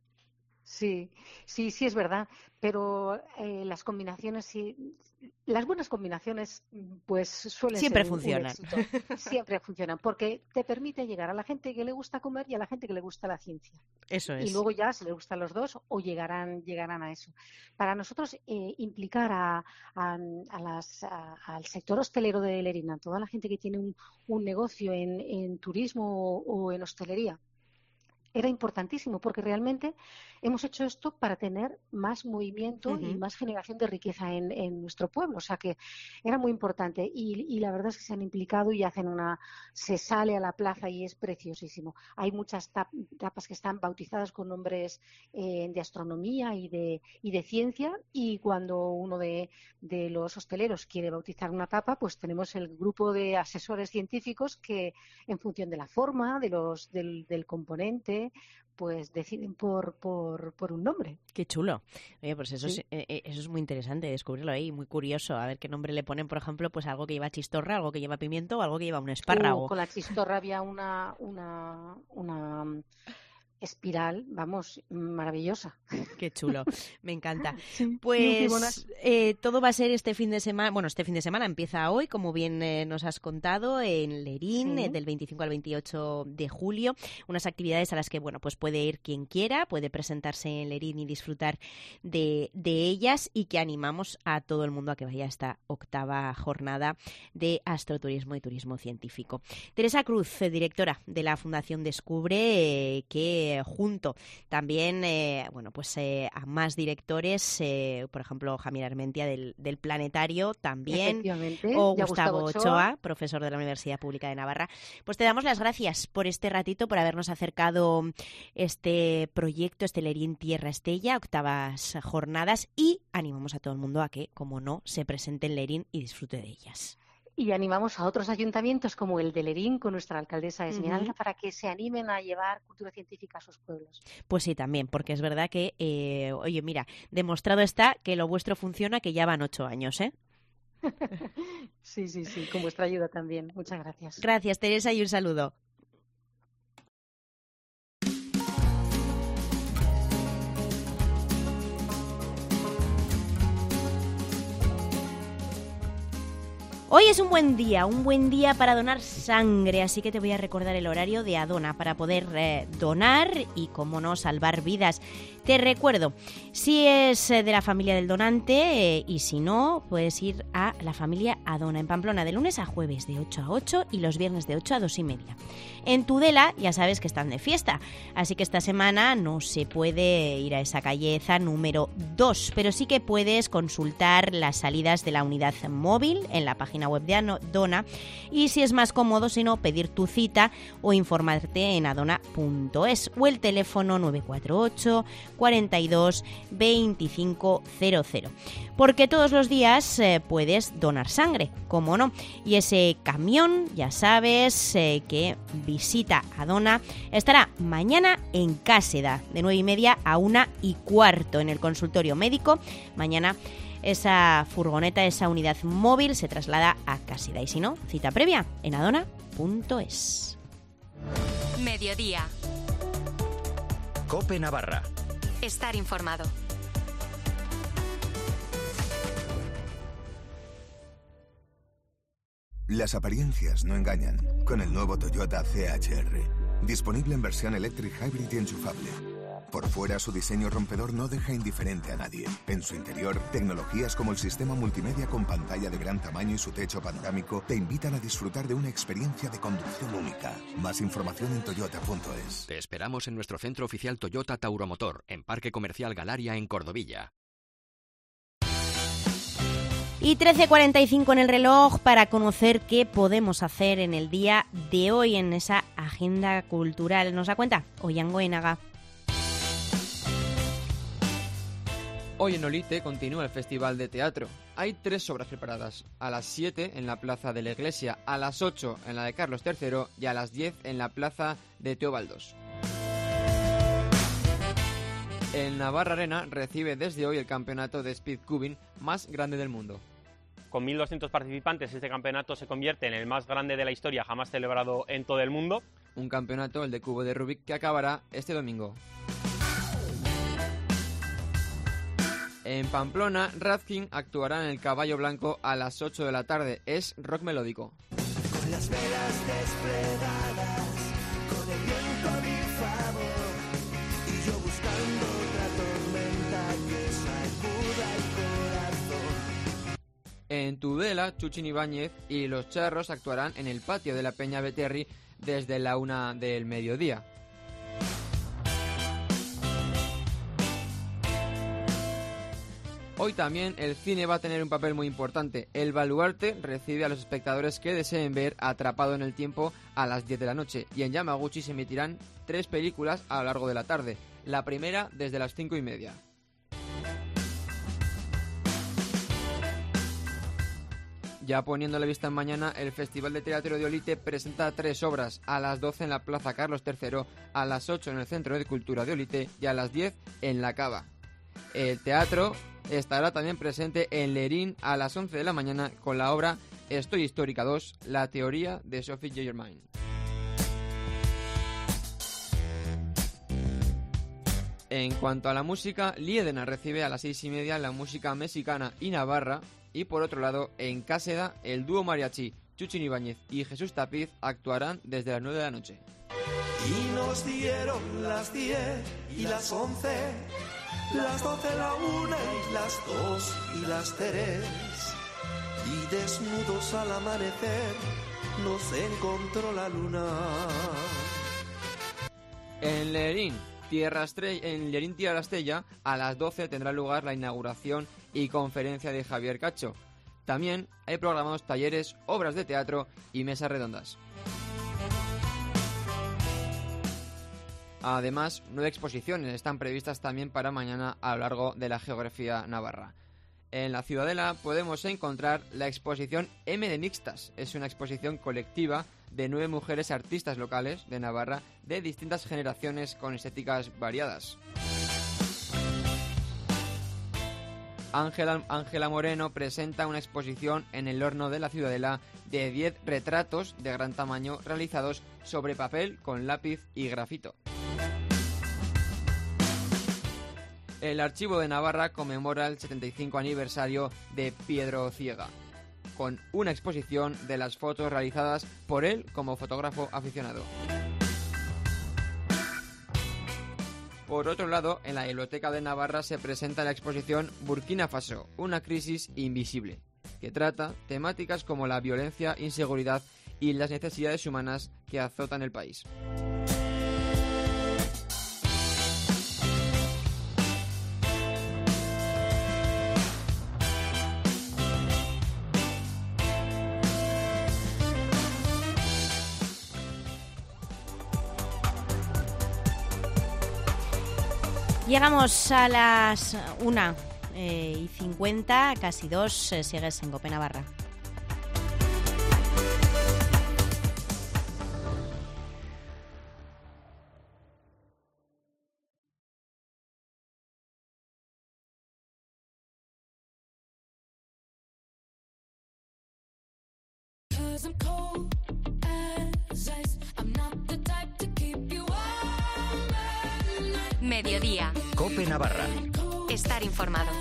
Sí, sí, sí es verdad, pero eh, las combinaciones, sí, las buenas combinaciones, pues suelen siempre ser un, funcionan. un éxito. Siempre funcionan, porque te permite llegar a la gente que le gusta comer y a la gente que le gusta la ciencia. Eso es. Y luego ya, si les gustan los dos, o llegarán, llegarán a eso. Para nosotros, eh, implicar a, a, a las, a, al sector hostelero de Lerín, a toda la gente que tiene un, un negocio en, en turismo o, o en hostelería, era importantísimo, porque realmente hemos hecho esto para tener más movimiento uh-huh. y más generación de riqueza en, en nuestro pueblo. O sea que era muy importante y, y la verdad es que se han implicado y hacen una... Se sale a la plaza y es preciosísimo. Hay muchas tap, tapas que están bautizadas con nombres eh, de astronomía y de, y de ciencia, y cuando uno de, de los hosteleros quiere bautizar una tapa, pues tenemos el grupo de asesores científicos que, en función de la forma, de los, del, del componente, pues deciden por, por, por un nombre. Qué chulo. Oye, pues eso, sí. es, eh, eso es muy interesante descubrirlo ahí, muy curioso. A ver qué nombre le ponen, por ejemplo, pues algo que lleva chistorra, algo que lleva pimiento o algo que lleva un espárrago. Uh, con la chistorra había una... una, una... espiral, vamos, maravillosa. Qué chulo, me encanta. Sí, pues eh, todo va a ser este fin de semana, bueno, este fin de semana empieza hoy, como bien eh, nos has contado, en Lerín, sí. eh, del veinticinco al veintiocho de julio, unas actividades a las que, bueno, pues puede ir quien quiera, puede presentarse en Lerín y disfrutar de, de ellas, y que animamos a todo el mundo a que vaya a esta octava jornada de astroturismo y turismo científico. Teresa Cruz, directora de la Fundación Descubre, eh, que eh, junto también eh, bueno, pues eh, a más directores, eh, por ejemplo, Javier Armentia del, del Planetario también, o Gustavo, Gustavo Ochoa, Ochoa, profesor de la Universidad Pública de Navarra. Pues te damos las gracias por este ratito, por habernos acercado este proyecto, este Lerín Tierra Estella, octavas jornadas, y animamos a todo el mundo a que, como no, se presente en Lerín y disfrute de ellas. Y animamos a otros ayuntamientos como el de Lerín con nuestra alcaldesa Esmeralda uh-huh. para que se animen a llevar cultura científica a sus pueblos. Pues sí, también, porque es verdad que, eh, oye, mira, demostrado está que lo vuestro funciona, que ya van ocho años, ¿eh? Sí, sí, sí, con vuestra ayuda también. Muchas gracias. Gracias, Teresa, y un saludo. Hoy es un buen día, un buen día para donar sangre, así que te voy a recordar el horario de Adona para poder eh, donar y, como no, salvar vidas. Te recuerdo, si es de la familia del donante eh, y si no, puedes ir a la familia Adona en Pamplona de lunes a jueves de ocho a ocho y los viernes de ocho a dos y media. En Tudela ya sabes que están de fiesta, así que esta semana no se puede ir a esa Calleza número dos, pero sí que puedes consultar las salidas de la unidad móvil en la página web de Adona y, si es más cómodo, si no, pedir tu cita o informarte en adona punto es o el teléfono nueve cuatro ocho, cuarenta y dos, veinticinco cero cero, porque todos los días eh, puedes donar sangre, como no, y ese camión, ya sabes, eh, que visita Adona estará mañana en Cáseda de nueve y media a una y cuarto en el consultorio médico. Mañana esa furgoneta, esa unidad móvil se traslada a Cáseda, y si no, cita previa en adona punto es. Mediodía. COPE Navarra. Estar informado. Las apariencias no engañan. Con el nuevo Toyota C H R. Disponible en versión Electric Hybrid y enchufable. Por fuera, su diseño rompedor no deja indiferente a nadie. En su interior, tecnologías como el sistema multimedia con pantalla de gran tamaño y su techo panorámico te invitan a disfrutar de una experiencia de conducción única. Más información en toyota punto es. Te esperamos en nuestro centro oficial Toyota Tauromotor, en Parque Comercial Galaria, en Cordovilla. Y trece cuarenta y cinco en el reloj para conocer qué podemos hacer en el día de hoy en esa agenda cultural. Nos la cuenta Ollán Goenaga. Hoy en Olite continúa el Festival de Teatro. Hay tres obras preparadas: a las siete en la Plaza de la Iglesia, a las ocho en la de Carlos tercero y a las diez en la Plaza de Teobaldos. El Navarra Arena recibe desde hoy el campeonato de speedcubing más grande del mundo. Con mil doscientos participantes, este campeonato se convierte en el más grande de la historia jamás celebrado en todo el mundo. Un campeonato, el de cubo de Rubik, que acabará este domingo. En Pamplona, Radkin actuará en el Caballo Blanco a las ocho de la tarde. Es rock melódico. Con las velas desplegadas, con el viento a mi favor, y yo buscando otra tormenta que sacuda el corazón. En Tudela, Chuchin Ibáñez y los Charros actuarán en el patio de la Peña Beterri desde la una del mediodía. Hoy también el cine va a tener un papel muy importante. El Baluarte recibe a los espectadores que deseen ver Atrapado en el Tiempo a las diez de la noche. Y en Yamaguchi se emitirán tres películas a lo largo de la tarde. La primera desde las cinco y media. Ya poniendo la vista en mañana, el Festival de Teatro de Olite presenta tres obras: a las doce en la Plaza Carlos tercero, a las ocho en el Centro de Cultura de Olite y a las diez en La Cava. El teatro estará también presente en Lerín a las once de la mañana con la obra Estoy Histórica dos, la teoría de Sophie Germain. En cuanto a la música, Liedena recibe a las seis y media la música mexicana y navarra, y por otro lado, en Cáseda, el dúo mariachi Chuchin Ibáñez y Jesús Tapiz actuarán desde las nueve de la noche. Y nos dieron las diez y las once, las doce, la una y las dos y las tres, y desnudos al amanecer nos encontró la luna. En Lerín, Tierra Estrella, en Lerín Tierra Estella, a las doce tendrá lugar la inauguración y conferencia de Javier Cacho. También hay programados talleres, obras de teatro y mesas redondas. Además, nueve exposiciones están previstas también para mañana a lo largo de la geografía navarra. En la Ciudadela podemos encontrar la exposición M de Mixtas. Es una exposición colectiva de nueve mujeres artistas locales de Navarra de distintas generaciones con estéticas variadas. Ángela, Ángela Moreno presenta una exposición en el horno de la Ciudadela de diez retratos de gran tamaño realizados sobre papel con lápiz y grafito. El Archivo de Navarra conmemora el setenta y cinco aniversario de Piedro Ciega, con una exposición de las fotos realizadas por él como fotógrafo aficionado. Por otro lado, en la Biblioteca de Navarra se presenta la exposición Burkina Faso, una crisis invisible, que trata temáticas como la violencia, inseguridad y las necesidades humanas que azotan el país. Llegamos a las una eh, y cincuenta, casi dos, eh, sigues en COPE Navarra. Mediodía. COPE Navarra. Estar informado.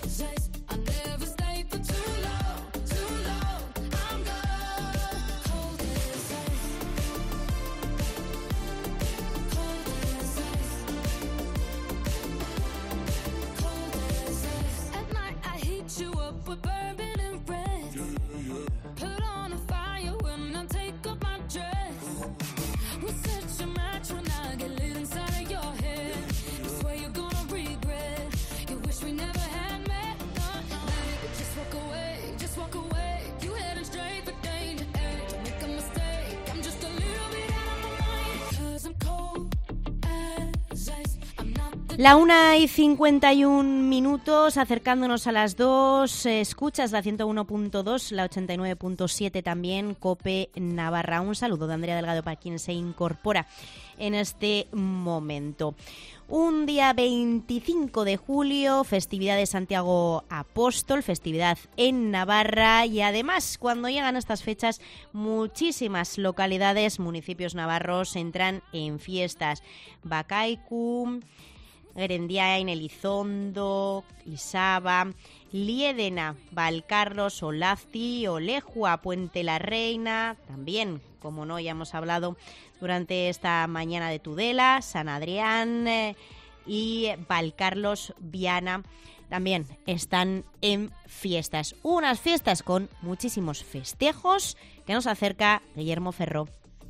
La una y cincuenta y un minutos, acercándonos a las dos, escuchas la ciento uno punto dos, la ochenta y nueve punto siete también, COPE Navarra. Un saludo de Andrea Delgado para quien se incorpora en este momento. Un día veinticinco de julio, festividad de Santiago Apóstol, festividad en Navarra, y además cuando llegan estas fechas muchísimas localidades, municipios navarros entran en fiestas. Bacaicu, Gerendiain, Elizondo, Isaba, Liedena, Valcarlos, Olazti, Olejua, Puente la Reina, también, como no, ya hemos hablado durante esta mañana de Tudela, San Adrián eh, y Valcarlos, Viana, también están en fiestas. Unas fiestas con muchísimos festejos que nos acerca Guillermo Ferro.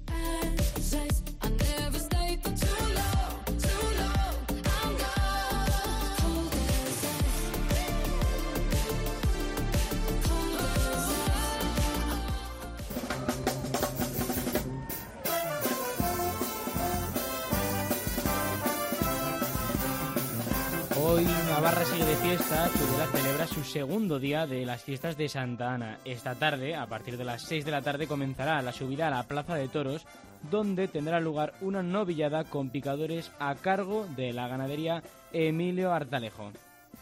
Hoy Navarra sigue de fiesta. Tudela celebra su segundo día de las fiestas de Santa Ana. Esta tarde, a partir de las seis de la tarde, comenzará la subida a la Plaza de Toros, donde tendrá lugar una novillada con picadores a cargo de la ganadería Emilio Artalejo.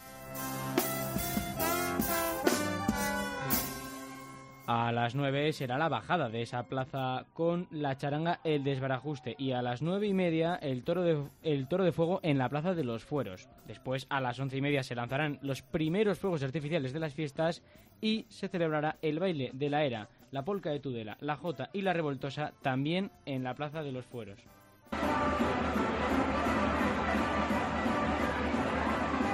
A las nueve será la bajada de esa plaza con la charanga El Desbarajuste, y a las nueve y media el toro de, el toro de fuego en la Plaza de los Fueros. Después, a las once y media, se lanzarán los primeros fuegos artificiales de las fiestas y se celebrará el baile de la Era, la polca de Tudela, la jota y la revoltosa también en la Plaza de los Fueros.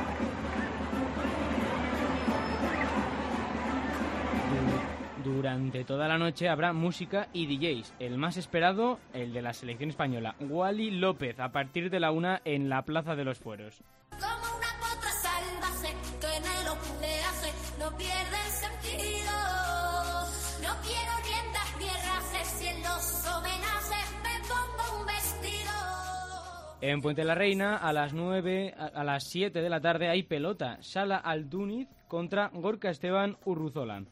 Durante durante toda la noche habrá música y D Js. El más esperado, el de la selección española, Wally López, a partir de la una en la Plaza de los Fueros. Como una potra salvaje que en el ojo le hace, no pierde el sentido. No quiero riendas ni rases, si en los homenajes me pongo un vestido. En Puente la Reina, a las nueve, a las siete de la tarde hay pelota. Sala Aldúniz contra Gorka Esteban Urruzola.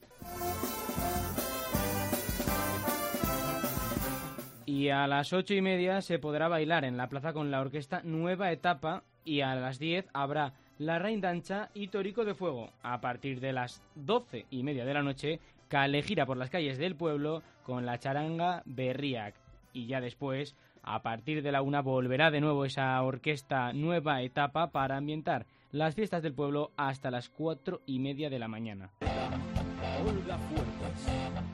Y a las ocho y media se podrá bailar en la plaza con la orquesta Nueva Etapa, y a las diez habrá La Reindancha y Torico de Fuego. A partir de las doce y media de la noche, Kale gira por las calles del pueblo con la charanga Berriac. Y ya después, a partir de la una, volverá de nuevo esa orquesta Nueva Etapa para ambientar las fiestas del pueblo hasta las cuatro y media de la mañana. Olga Fuertes.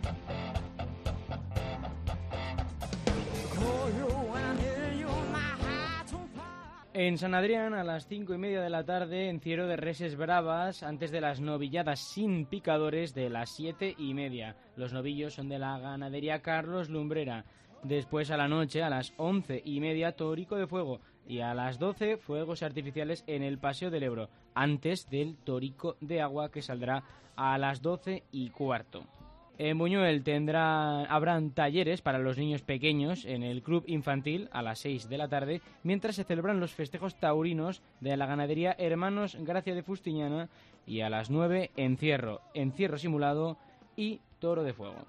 En San Adrián, a las cinco y media de la tarde, encierro de reses bravas antes de las novilladas sin picadores de las siete y media. Los novillos son de la ganadería Carlos Lumbrera. Después, a la noche, a las once y media, Torico de Fuego. Y a las doce, fuegos artificiales en el Paseo del Ebro, antes del Torico de Agua, que saldrá a las doce y cuarto. En Buñuel tendrá, habrán talleres para los niños pequeños en el Club Infantil a las seis de la tarde, mientras se celebran los festejos taurinos de la ganadería Hermanos Gracia de Fustiñana, y a las nueve, encierro, encierro simulado y toro de fuego.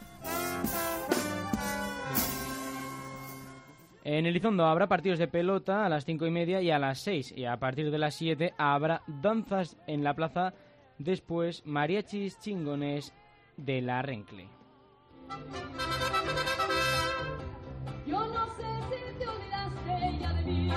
En Elizondo habrá partidos de pelota a las cinco y media y a las seis, y a partir de las siete habrá danzas en la plaza, después mariachis chingones de la Rencle. Yo no sé si te olvidaste ya de mí.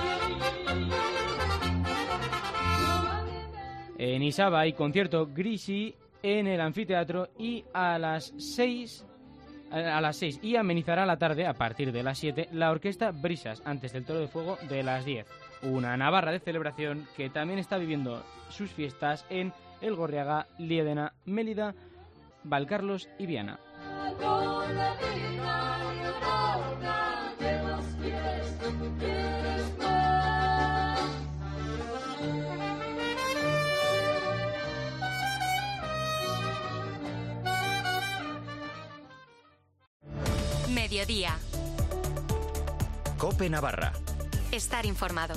En Isaba hay concierto Grisi en el anfiteatro y a las seis a las seis y amenizará la tarde a partir de las siete la orquesta Brisas antes del Toro de Fuego de las diez. Una Navarra de celebración que también está viviendo sus fiestas en El Gorriaga, Liedena, Mélida, Valcarlos y Viana. Mediodía. COPE Navarra. Estar informado.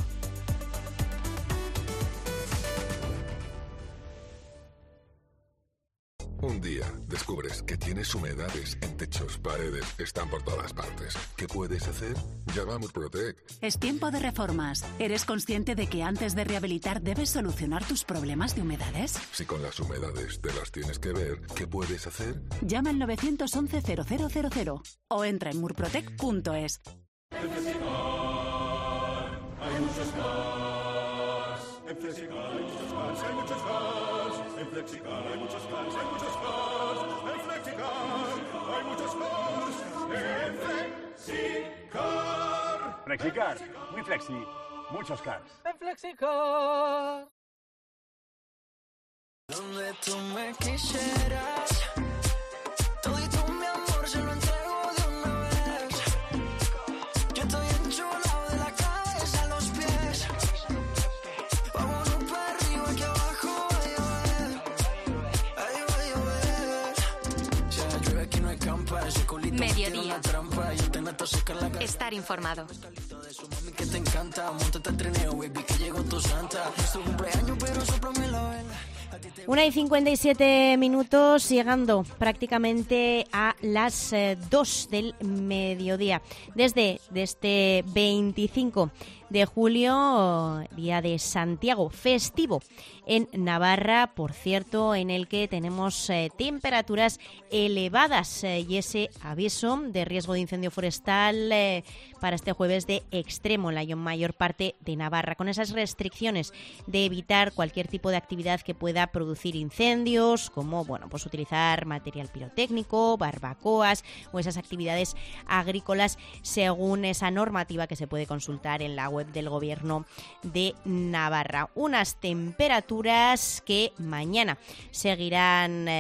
Un día descubres que tienes humedades en techos, paredes, están por todas partes. ¿Qué puedes hacer? Llama a Murprotec. Es tiempo de reformas. ¿Eres consciente de que antes de rehabilitar debes solucionar tus problemas de humedades? Si con las humedades te las tienes que ver, ¿qué puedes hacer? Llama al nueve once cero cero cero cero o entra en murprotec punto es. En Flexicar hay muchos cars. En Flexicar hay muchos cars, hay muchos cars. En Flexicar hay muchos cars, hay muchos cars. En Flexicar hay muchos cars. En Flexicar. Flexicar, muy flexi, muchos cars. En Flexicar. Donde tú me quisieras, todo y tú mi amor se lo entrego de una vez. Yo estoy enchulado de la cabeza a los pies. Vámonos para arriba que abajo va a llover. Ahí va a llover. Si la llueve aquí no hay campa, ese culito Mediodía. trampa. Yo te meto a secar la cara. Estar informado. Que te encanta, montate al trineo, baby, que llegó tu santa. Es tu cumpleaños, pero sóplame la vela. Una y cincuenta y siete minutos, llegando prácticamente a las eh, dos del mediodía. Desde, desde este veinticinco de julio, día de Santiago, festivo en Navarra, por cierto, en el que tenemos eh, temperaturas elevadas eh, y ese aviso de riesgo de incendio forestal eh, para este jueves de extremo en la mayor parte de Navarra, con esas restricciones de evitar cualquier tipo de actividad que pueda producir incendios, como bueno, pues utilizar material pirotécnico, barbacoas o esas actividades agrícolas, según esa normativa que se puede consultar en la web del Gobierno de Navarra. Unas temperaturas que mañana seguirán eh,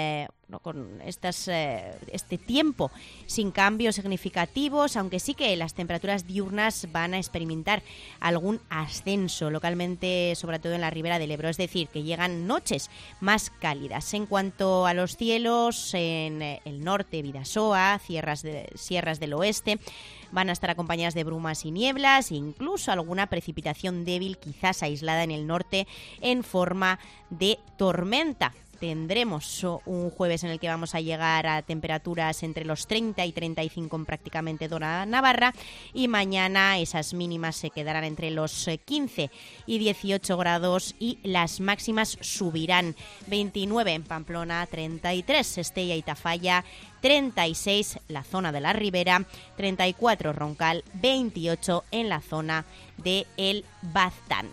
¿no? con estas, eh, este tiempo sin cambios significativos, aunque sí que las temperaturas diurnas van a experimentar algún ascenso localmente, sobre todo en la ribera del Ebro, es decir, que llegan noches más cálidas. En cuanto a los cielos, en el norte, Bidasoa, sierras, de, sierras del oeste, van a estar acompañadas de brumas y nieblas, incluso alguna precipitación débil, quizás aislada en el norte, en forma de tormenta. Tendremos un jueves en el que vamos a llegar a temperaturas entre los treinta y treinta y cinco en prácticamente toda Navarra, y mañana esas mínimas se quedarán entre los quince y dieciocho grados y las máximas subirán. veintinueve en Pamplona, treinta y tres Estella y Tafalla, treinta y seis la zona de la Ribera, treinta y cuatro Roncal, veintiocho en la zona de El Baztán.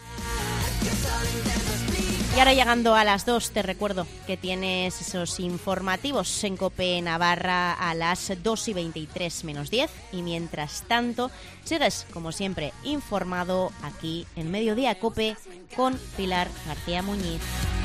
Y ahora, llegando a las dos, te recuerdo que tienes esos informativos en COPE Navarra a las dos y veintitrés menos diez. Y mientras tanto, sigues, como siempre, informado aquí en Mediodía COPE con Pilar García Muñiz.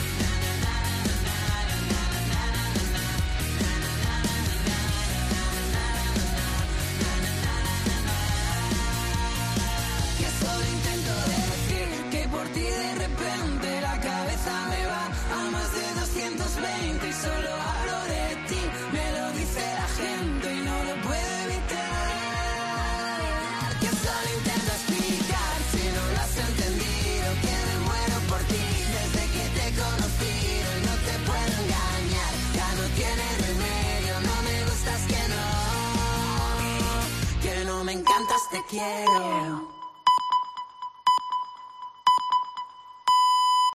Y solo hablo de ti, me lo dice la gente y no lo puedo evitar. Que solo intento explicar si no lo has entendido, que me muero por ti desde que te he conocido y no te puedo engañar. Ya no tiene remedio, no me gustas que no, que no me encantas, te quiero.